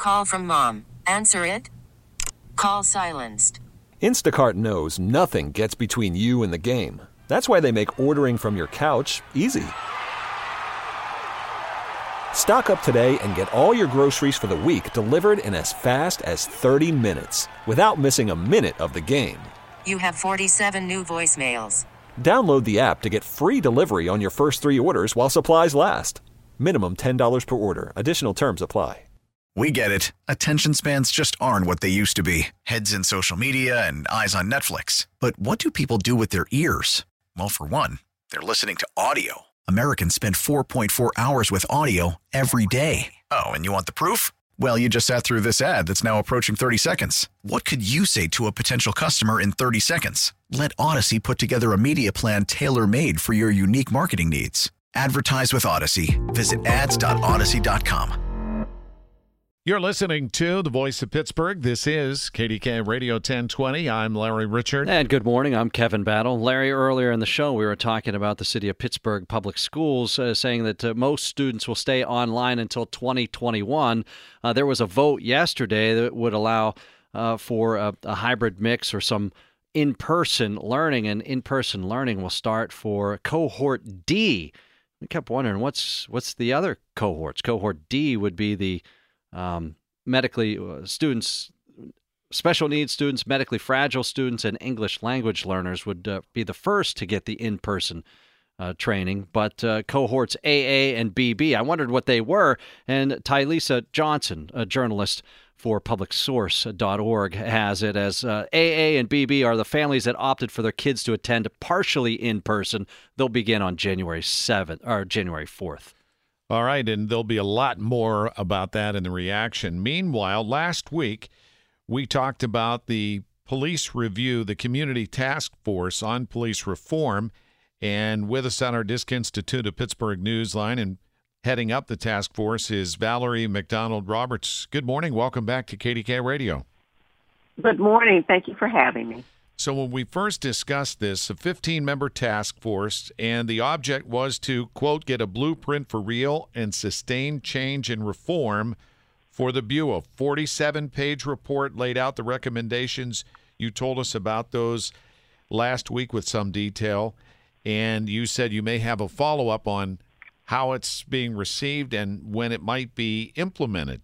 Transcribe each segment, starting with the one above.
Call from mom. Answer it. Call silenced. Instacart knows nothing gets between you and the game. That's why they make ordering from your couch easy. Stock up today and get all your groceries for the week delivered in as fast as 30 minutes without missing a minute of the game. You have 47 new voicemails. Download the app to get free delivery on your first 3 orders while supplies last. Minimum $10 per order. Additional terms apply. We get it. Attention spans just aren't what they used to be. Heads in social media and eyes on Netflix. But what do people do with their ears? Well, for one, they're listening to audio. Americans spend 4.4 hours with audio every day. Oh, and you want the proof? Well, you just sat through this ad that's now approaching 30 seconds. What could you say to a potential customer in 30 seconds? Let Odyssey put together a media plan tailor-made for your unique marketing needs. Advertise with Odyssey. Visit ads.odyssey.com. You're listening to The Voice of Pittsburgh. This is KDK Radio 1020. I'm Larry Richard. And good morning. I'm Kevin Battle. Larry, earlier in the show, we were talking about the city of Pittsburgh Public Schools, saying that most students will stay online until 2021. There was a vote yesterday that would allow for a hybrid mix or some in-person learning, and in-person learning will start for Cohort D. We kept wondering, what's the other cohorts? Cohort D would be the medically students, special needs students, medically fragile students, and English language learners would be the first to get the in-person training. But cohorts AA and BB, I wondered what they were. And Tylisa Johnson, a journalist for publicsource.org, has it as AA and BB are the families that opted for their kids to attend partially in person. They'll begin on January 7th or January 4th. All right, and there'll be a lot more about that in the reaction. Meanwhile, last week, we talked about the police review, the Community Task Force on Police Reform, and with us on our Disc Institute of Pittsburgh Newsline and heading up the task force is Valerie McDonald-Roberts. Good morning. Welcome back to KDK Radio. Good morning. Thank you for having me. So when we first discussed this, a 15-member task force, and the object was to, quote, get a blueprint for real and sustained change and reform for the Bureau. 47-page report laid out the recommendations. You told us about those last week with some detail, and you said you may have a follow-up on how it's being received and when it might be implemented.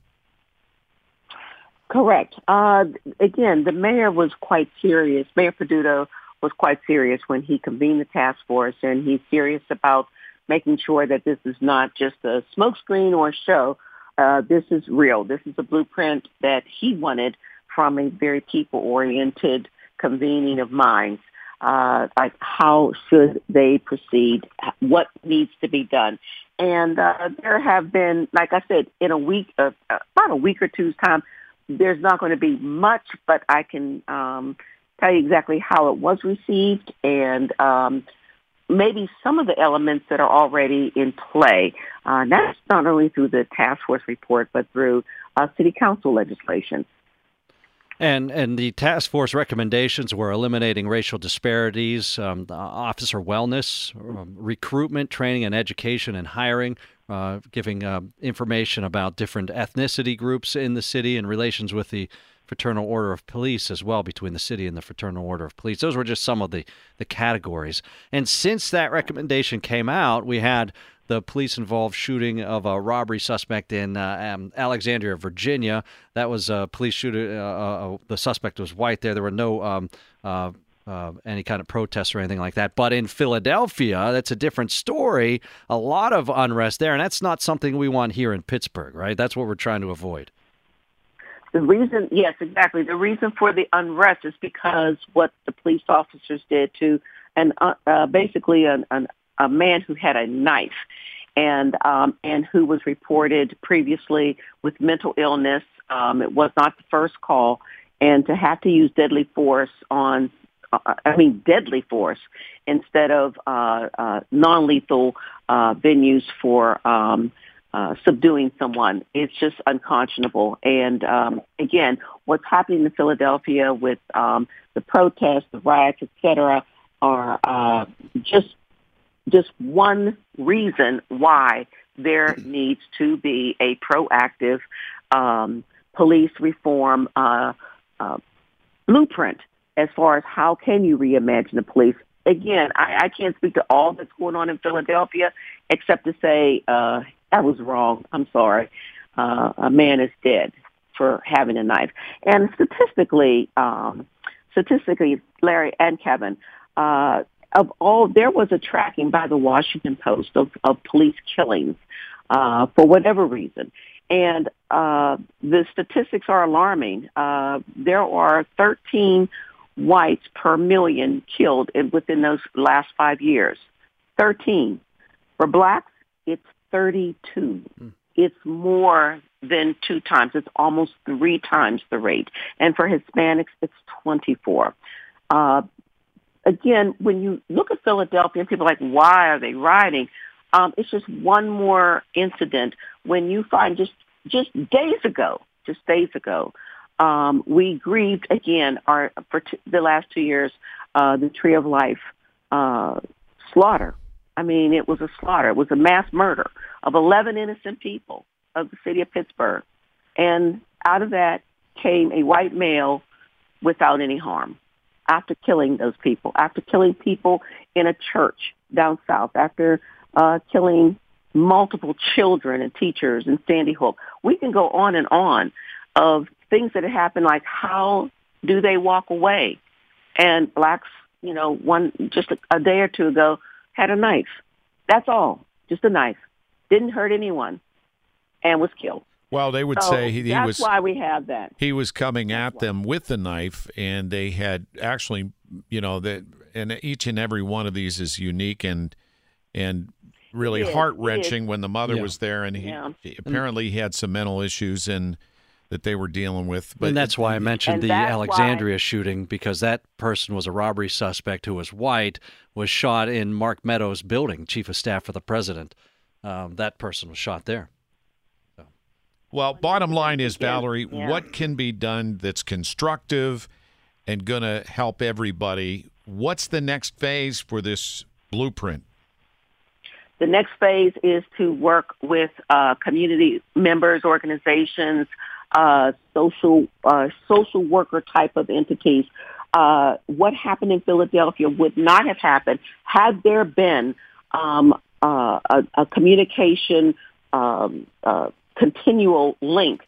Correct. Again, the mayor was quite serious. Mayor Peduto was quite serious when he convened the task force, and he's serious about making sure that this is not just a smokescreen or a show. This is real. This is a blueprint that he wanted from a very people-oriented convening of minds. Like how should they proceed? What needs to be done? And there have been, like I said, in a week, about a week or two's time, there's not going to be much, but I can tell you exactly how it was received and maybe some of the elements that are already in play. That's not only through the task force report, but through city council legislation. And the task force recommendations were eliminating racial disparities, officer wellness, recruitment, training, and education and hiring, giving information about different ethnicity groups in the city and relations with the Fraternal Order of Police as well, between the city and the Fraternal Order of Police. Those were just some of the categories. And since that recommendation came out, we had the police-involved shooting of a robbery suspect in Alexandria, Virginia. That was a police shooter. The suspect was white there. There were no any kind of protests or anything like that. But in Philadelphia, that's a different story. A lot of unrest there, and that's not something we want here in Pittsburgh, right? That's what we're trying to avoid. The reason, yes, exactly. The reason for the unrest is because what the police officers did to basically a man who had a knife and who was reported previously with mental illness. It was not the first call, and to have to use deadly force instead of non-lethal venues for subduing someone. It's just unconscionable. And again, what's happening in Philadelphia with the protests, the riots, et cetera, are just one reason why there needs to be a proactive police reform blueprint as far as how can you reimagine the police. Again, I can't speak to all that's going on in Philadelphia except to say I was wrong. I'm sorry. A man is dead for having a knife. And statistically, Larry and Kevin, there was a tracking by the Washington Post of police killings for whatever reason. And the statistics are alarming. There are 13 whites per million killed within those last 5 years. 13. For blacks, it's 32. It's more than 2 times. It's almost 3 times the rate. And for Hispanics, it's 24. Again, when you look at Philadelphia, and people are like, why are they rioting? It's just one more incident when you find just days ago, we grieved again for the last 2 years, the Tree of Life slaughter. I mean, it was a slaughter. It was a mass murder of 11 innocent people of the city of Pittsburgh. And out of that came a white male without any harm after killing those people, after killing people in a church down south, after killing multiple children and teachers in Sandy Hook. We can go on and on of things that have happened, like how do they walk away? And blacks, just a day or two ago, had a knife. That's all. Just a knife. Didn't hurt anyone and was killed. Well, they would say he that's was. That's why we have that. He was coming at them with the knife, and they had actually, and each and every one of these is unique and really heart-wrenching when the mother was there, and he apparently had some mental issues and that they were dealing with. And that's why I mentioned the Alexandria shooting, because that person was a robbery suspect who was white, was shot in Mark Meadows' building, chief of staff for the president. That person was shot there. So. Well, bottom line is, Valerie, what can be done that's constructive and going to help everybody? What's the next phase for this blueprint? The next phase is to work with community members, organizations, social worker type of entities. What happened in Philadelphia would not have happened had there been a communication continual link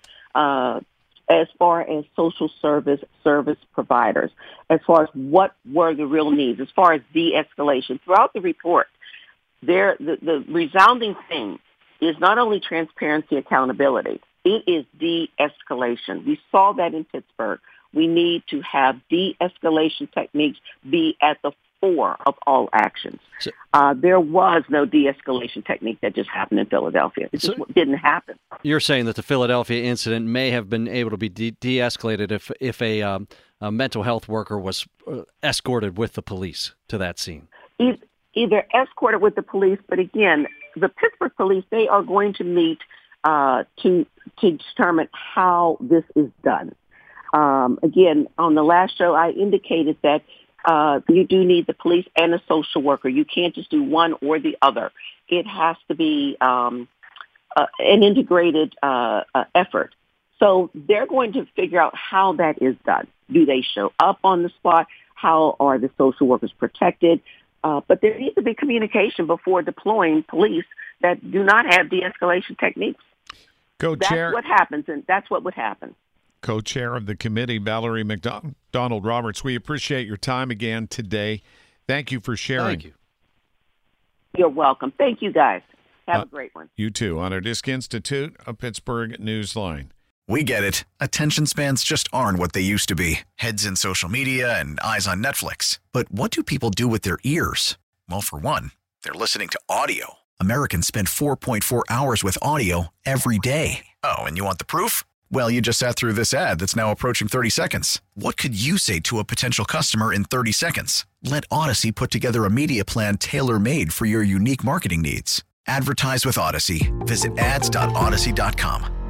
as far as social service providers, as far as what were the real needs, as far as de-escalation. Throughout the report, the resounding thing is not only transparency, accountability, it is de-escalation. We saw that in Pittsburgh. We need to have de-escalation techniques be at the fore of all actions. There was no de-escalation technique that just happened in Philadelphia. It just didn't happen. You're saying that the Philadelphia incident may have been able to be de-escalated if a mental health worker was escorted with the police to that scene. Either escorted with the police, but again, the Pittsburgh police, they are going to meet to determine how this is done. Again, on the last show, I indicated that you do need the police and a social worker. You can't just do one or the other. It has to be an integrated effort. So they're going to figure out how that is done. Do they show up on the spot? How are the social workers protected? But there needs to be communication before deploying police that do not have de-escalation techniques. Co-chair, that's what happens, and that's what would happen. Co-chair of the committee, Valerie McDonald Roberts, we appreciate your time again today. Thank you for sharing. Thank you. You're welcome. Thank you, guys. Have a great one. You too. On our Disc Institute, a Pittsburgh Newsline. We get it. Attention spans just aren't what they used to be. Heads in social media and eyes on Netflix. But what do people do with their ears? Well, for one, they're listening to audio. Americans spend 4.4 hours with audio every day. Oh, and you want the proof? Well, you just sat through this ad that's now approaching 30 seconds. What could you say to a potential customer in 30 seconds? Let Odyssey put together a media plan tailor-made for your unique marketing needs. Advertise with Odyssey. Visit ads.odyssey.com.